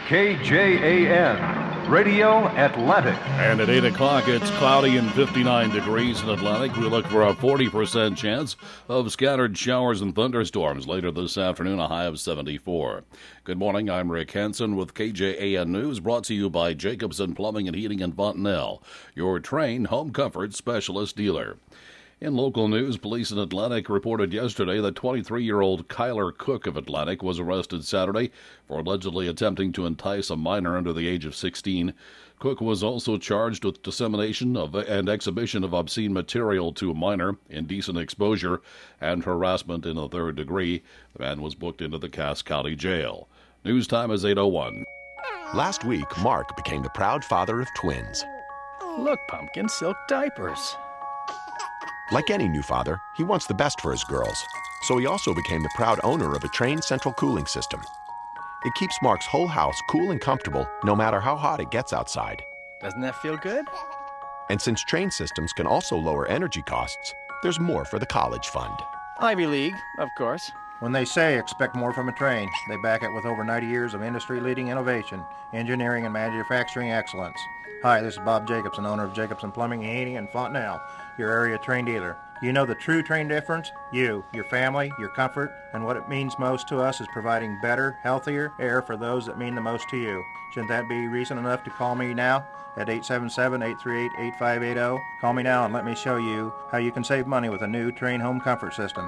KJAN, Radio Atlantic. And at 8 o'clock, it's cloudy and 59 degrees in Atlantic. We look for a 40% chance of scattered showers and thunderstorms later this afternoon, a high of 74. Good morning, I'm Rick Hansen with KJAN News, brought to you by Jacobson Plumbing and Heating in Fontenelle, your trained home comfort specialist dealer. In local news, police in Atlantic reported yesterday that 23-year-old Kyler Cook of Atlantic was arrested Saturday for allegedly attempting to entice a minor under the age of 16. Cook was also charged with dissemination of and exhibition of obscene material to a minor, indecent exposure, and harassment in the third degree. The man was booked into the Cass County Jail. News time is 8:01. Last week, Mark became the proud father of twins. Look, Pumpkin, silk diapers. Like any new father, he wants the best for his girls, so he also became the proud owner of a Trane central cooling system. It keeps Mark's whole house cool and comfortable no matter how hot it gets outside. Doesn't that feel good? And since Trane systems can also lower energy costs, there's more for the college fund. Ivy League, of course. When they say expect more from a Trane, they back it with over 90 years of industry-leading innovation, engineering, and manufacturing excellence. Hi, this is Bob Jacobson, owner of Jacobson Plumbing and Heating in Fontenelle, your area Trane dealer. You know the true Trane difference? You, your family, your comfort, and what it means most to us is providing better, healthier air for those that mean the most to you. Shouldn't that be reason enough to call me now at 877-838-8580? Call me now and let me show you how you can save money with a new Trane home comfort system.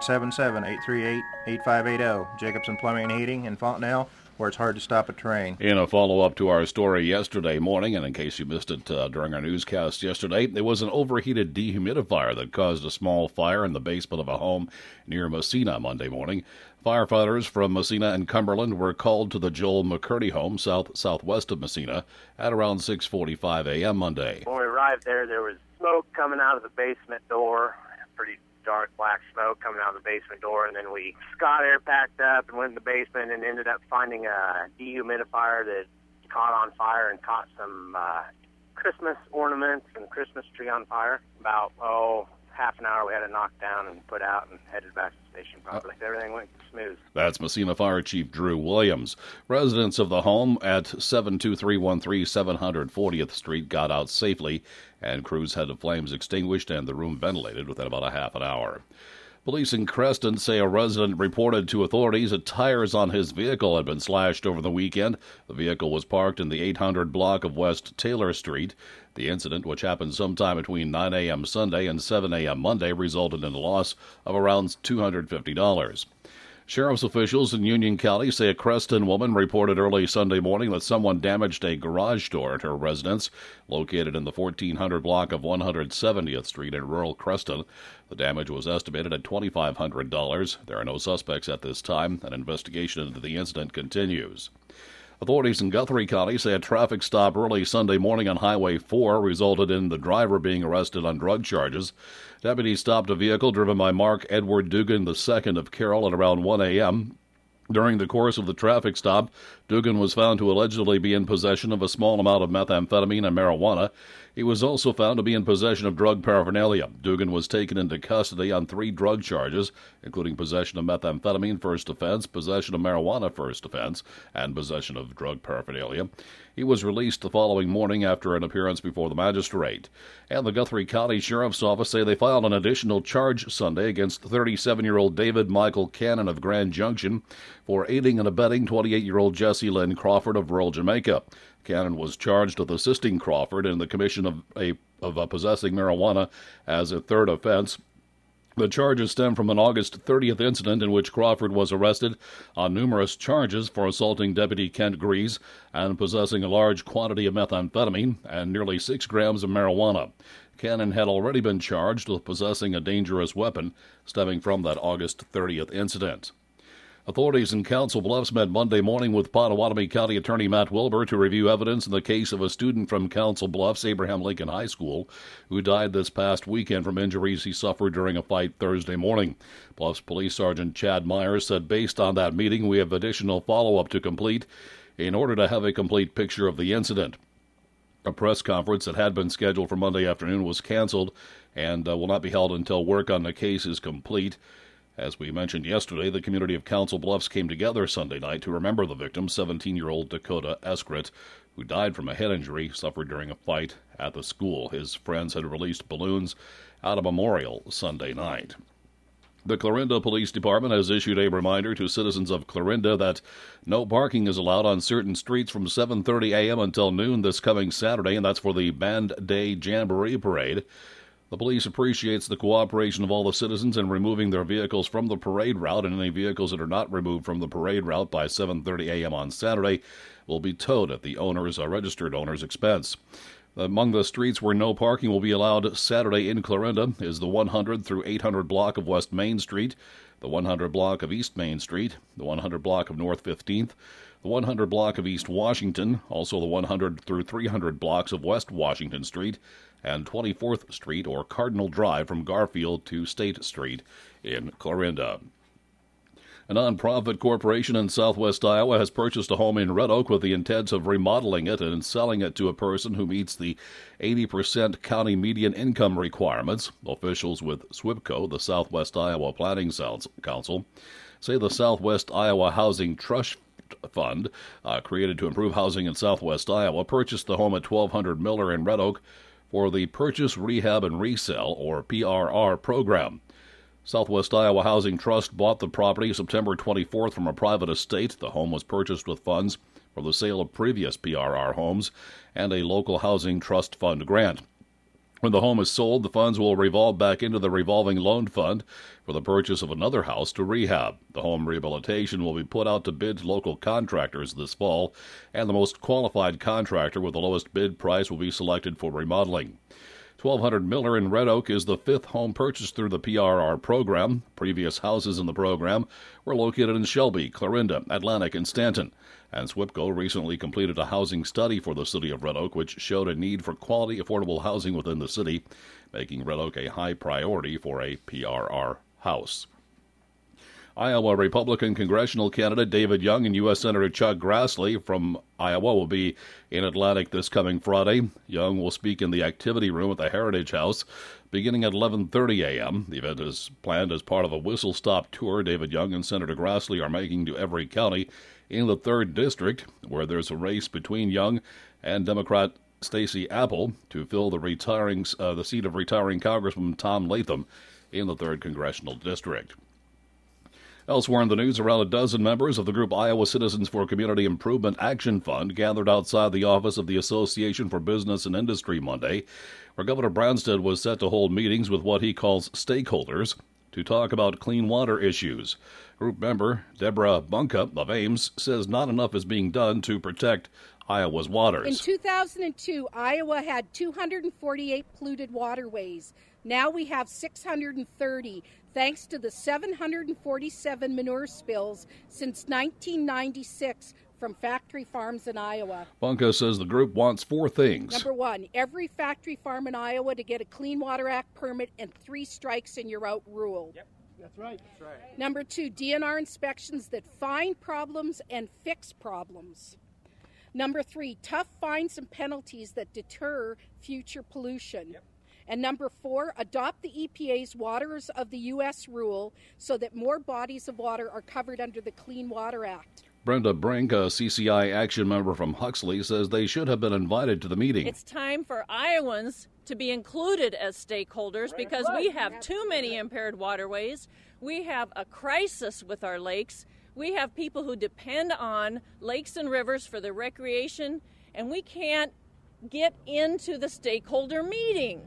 877-838-8580. Jacobson Plumbing and Heating in Fontenelle, where it's hard to stop a train. In a follow-up to our story yesterday morning, and in case you missed it during our newscast yesterday, there was an overheated dehumidifier that caused a small fire in the basement of a home near Massena Monday morning. Firefighters from Massena and Cumberland were called to the Joel McCurdy home southwest of Massena at around 6:45 a.m. Monday. When we arrived there was smoke coming out of the basement door, pretty dark black smoke coming out of the basement door, and then Scott air packed up and went in the basement and ended up finding a dehumidifier that caught on fire and caught some Christmas ornaments and Christmas tree on fire. About, half an hour we had it knocked down and put out and headed back to the station probably. Everything went smooth. That's Massena Fire Chief Drew Williams. Residents of the home at 72313 740th Street got out safely, and crews had the flames extinguished and the room ventilated within about a half an hour. Police in Creston say a resident reported to authorities that tires on his vehicle had been slashed over the weekend. The vehicle was parked in the 800 block of West Taylor Street. The incident, which happened sometime between 9 a.m. Sunday and 7 a.m. Monday, resulted in a loss of around $250. Sheriff's officials in Union County say a Creston woman reported early Sunday morning that someone damaged a garage door at her residence, located in the 1400 block of 170th Street in rural Creston. The damage was estimated at $2,500. There are no suspects at this time. An investigation into the incident continues. Authorities in Guthrie County say a traffic stop early Sunday morning on Highway 4 resulted in the driver being arrested on drug charges. Deputies stopped a vehicle driven by Mark Edward Dugan II of Carroll at around 1 a.m. During the course of the traffic stop, Dugan was found to allegedly be in possession of a small amount of methamphetamine and marijuana. He was also found to be in possession of drug paraphernalia. Dugan was taken into custody on 3 drug charges, including possession of methamphetamine, first offense, possession of marijuana, first offense, and possession of drug paraphernalia. He was released the following morning after an appearance before the magistrate. And the Guthrie County Sheriff's Office say they filed an additional charge Sunday against 37-year-old David Michael Cannon of Grand Junction for aiding and abetting 28-year-old Jesse Lynn Crawford of rural Jamaica. Cannon was charged with assisting Crawford in the commission of possessing marijuana as a third offense. The charges stem from an August 30th incident in which Crawford was arrested on numerous charges for assaulting Deputy Kent Grease and possessing a large quantity of methamphetamine and nearly 6 grams of marijuana. Cannon had already been charged with possessing a dangerous weapon stemming from that August 30th incident. Authorities in Council Bluffs met Monday morning with Potawatomi County Attorney Matt Wilbur to review evidence in the case of a student from Council Bluffs, Abraham Lincoln High School, who died this past weekend from injuries he suffered during a fight Thursday morning. Bluffs Police Sergeant Chad Myers said based on that meeting, we have additional follow-up to complete in order to have a complete picture of the incident. A press conference that had been scheduled for Monday afternoon was canceled and will not be held until work on the case is complete. As we mentioned yesterday, the community of Council Bluffs came together Sunday night to remember the victim, 17-year-old Dakota Eskrit, who died from a head injury suffered during a fight at the school. His friends had released balloons at a memorial Sunday night. The Clarinda Police Department has issued a reminder to citizens of Clarinda that no parking is allowed on certain streets from 7:30 a.m. until noon this coming Saturday, and that's for the Band Day Jamboree Parade. The police appreciates the cooperation of all the citizens in removing their vehicles from the parade route, and any vehicles that are not removed from the parade route by 7:30 a.m. on Saturday will be towed at the registered owner's expense. Among the streets where no parking will be allowed Saturday in Clarinda is the 100 through 800 block of West Main Street, the 100 block of East Main Street, the 100 block of North 15th, the 100 block of East Washington, also the 100 through 300 blocks of West Washington Street, and 24th Street or Cardinal Drive from Garfield to State Street in Clarinda. A nonprofit corporation in southwest Iowa has purchased a home in Red Oak with the intent of remodeling it and selling it to a person who meets the 80% county median income requirements. Officials with SWIPCO, the Southwest Iowa Planning Council, say the Southwest Iowa Housing Trust Fund, created to improve housing in southwest Iowa, purchased the home at 1200 Miller in Red Oak for the Purchase, Rehab, and Resell, or PRR, program. Southwest Iowa Housing Trust bought the property September 24th from a private estate. The home was purchased with funds for the sale of previous PRR homes and a local housing trust fund grant. When the home is sold, the funds will revolve back into the revolving loan fund for the purchase of another house to rehab. The home rehabilitation will be put out to bid to local contractors this fall, and the most qualified contractor with the lowest bid price will be selected for remodeling. 1200 Miller in Red Oak is the fifth home purchased through the PRR program. Previous houses in the program were located in Shelby, Clarinda, Atlantic, and Stanton. And SWIPCO recently completed a housing study for the city of Red Oak, which showed a need for quality, affordable housing within the city, making Red Oak a high priority for a PRR house. Iowa Republican congressional candidate David Young and U.S. Senator Chuck Grassley from Iowa will be in Atlantic this coming Friday. Young will speak in the activity room at the Heritage House beginning at 11:30 a.m. The event is planned as part of a whistle-stop tour David Young and Senator Grassley are making to every county in the 3rd District, where there's a race between Young and Democrat Stacey Apple to fill the seat of retiring Congressman Tom Latham in the 3rd Congressional District. Elsewhere in the news, around a dozen members of the group Iowa Citizens for Community Improvement Action Fund gathered outside the office of the Association for Business and Industry Monday, where Governor Branstad was set to hold meetings with what he calls stakeholders to talk about clean water issues. Group member Deborah Bunka of Ames says not enough is being done to protect Iowa's waters. In 2002, Iowa had 248 polluted waterways. Now we have 630, thanks to the 747 manure spills since 1996 from factory farms in Iowa. Bunka says the group wants 4 things. Number 1, every factory farm in Iowa to get a Clean Water Act permit and 3 strikes and you're out rule. Yep, that's right. That's right. Number 2, DNR inspections that find problems and fix problems. Number 3, tough fines and penalties that deter future pollution. Yep. And number 4, adopt the EPA's Waters of the U.S. rule so that more bodies of water are covered under the Clean Water Act. Brenda Brink, a CCI Action member from Huxley, says they should have been invited to the meeting. It's time for Iowans to be included as stakeholders because we have too many impaired waterways. We have a crisis with our lakes. We have people who depend on lakes and rivers for their recreation, and we can't get into the stakeholder meeting.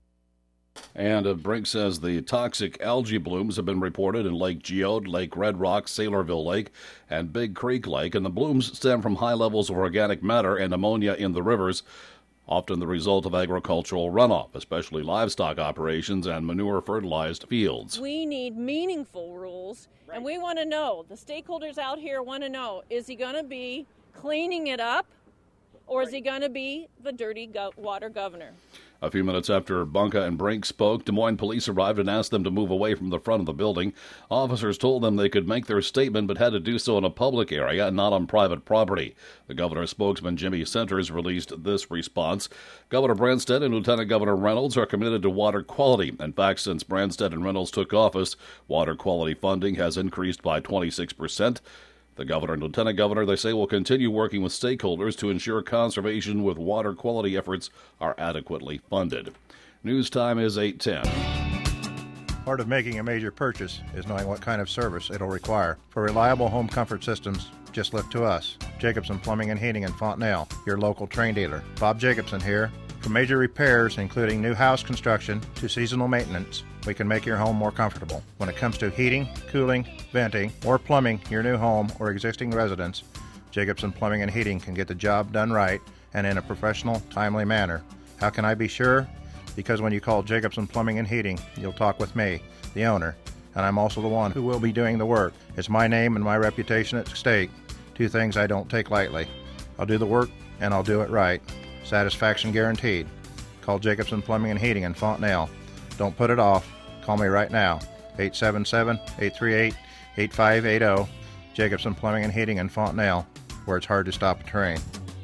And Brink says the toxic algae blooms have been reported in Lake Geode, Lake Red Rock, Saylorville Lake, and Big Creek Lake, and the blooms stem from high levels of organic matter and ammonia in the rivers, often the result of agricultural runoff, especially livestock operations and manure-fertilized fields. We need meaningful rules, and we want to know, the stakeholders out here want to know, is he going to be cleaning it up, or is he going to be the dirty water governor? A few minutes after Bunka and Brink spoke, Des Moines police arrived and asked them to move away from the front of the building. Officers told them they could make their statement but had to do so in a public area and not on private property. The governor's spokesman, Jimmy Centers, released this response. Governor Branstad and Lieutenant Governor Reynolds are committed to water quality. In fact, since Branstad and Reynolds took office, water quality funding has increased by 26%. The governor and lieutenant governor, they say, will continue working with stakeholders to ensure conservation with water quality efforts are adequately funded. News time is 8:10. Part of making a major purchase is knowing what kind of service it'll require. For reliable home comfort systems, just look to us. Jacobson Plumbing and Heating in Fontenelle, your local Trane dealer. Bob Jacobson here. For major repairs, including new house construction to seasonal maintenance, we can make your home more comfortable. When it comes to heating, cooling, venting, or plumbing your new home or existing residence, Jacobson Plumbing and Heating can get the job done right and in a professional, timely manner. How can I be sure? Because when you call Jacobson Plumbing and Heating, you'll talk with me, the owner, and I'm also the one who will be doing the work. It's my name and my reputation at stake, two things I don't take lightly. I'll do the work and I'll do it right. Satisfaction guaranteed. Call Jacobson Plumbing and Heating in Fontenelle. Don't put it off. Call me right now, 877-838-8580, Jacobson Plumbing and Heating in Fontenelle, where it's hard to stop a train.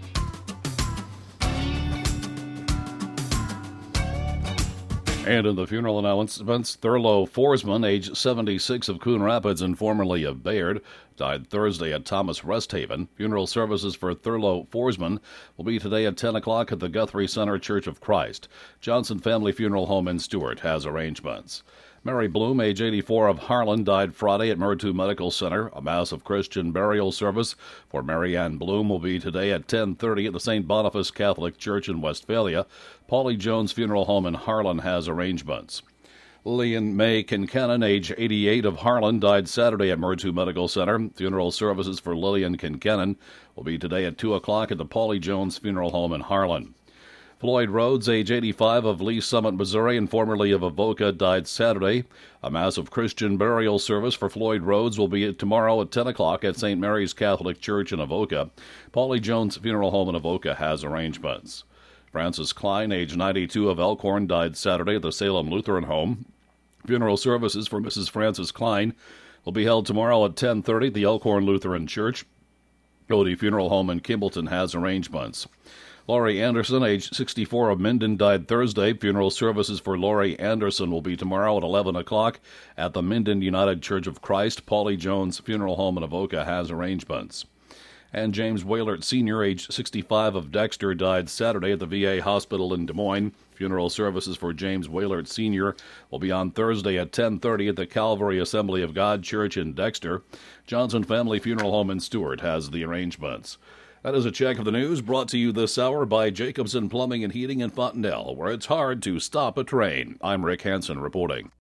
And in the funeral announcements, Thurlow Forsman, age 76, of Coon Rapids and formerly of Bayard, died Thursday at Thomas Rest Haven. Funeral services for Thurlow Forsman will be today at 10 o'clock at the Guthrie Center Church of Christ. Johnson Family Funeral Home in Stewart has arrangements. Mary Bloom, age 84, of Harlan, died Friday at Murtu Medical Center. A Mass of Christian burial service for Mary Ann Bloom will be today at 10:30 at the St. Boniface Catholic Church in Westphalia. Paulie Jones Funeral Home in Harlan has arrangements. Lillian May Kincannon, age 88, of Harlan, died Saturday at Murtu Medical Center. Funeral services for Lillian Kincannon will be today at 2 o'clock at the Paulie Jones Funeral Home in Harlan. Floyd Rhodes, age 85, of Lee Summit, Missouri, and formerly of Avoca, died Saturday. A Mass of Christian burial service for Floyd Rhodes will be tomorrow at 10 o'clock at St. Mary's Catholic Church in Avoca. Paulie Jones Funeral Home in Avoca has arrangements. Francis Klein, age 92, of Elkhorn, died Saturday at the Salem Lutheran Home. Funeral services for Mrs. Francis Klein will be held tomorrow at 10:30 at the Elkhorn Lutheran Church. Cody Funeral Home in Kimballton has arrangements. Laurie Anderson, age 64, of Minden, died Thursday. Funeral services for Laurie Anderson will be tomorrow at 11 o'clock at the Minden United Church of Christ. Paulie Jones Funeral Home in Avoca has arrangements. And James Waylert, Sr., age 65, of Dexter, died Saturday at the VA Hospital in Des Moines. Funeral services for James Waylert, Sr. will be on Thursday at 10:30 at the Calvary Assembly of God Church in Dexter. Johnson Family Funeral Home in Stewart has the arrangements. That is a check of the news brought to you this hour by Jacobson Plumbing and Heating in Fontenelle, where it's hard to stop a train. I'm Rick Hansen reporting.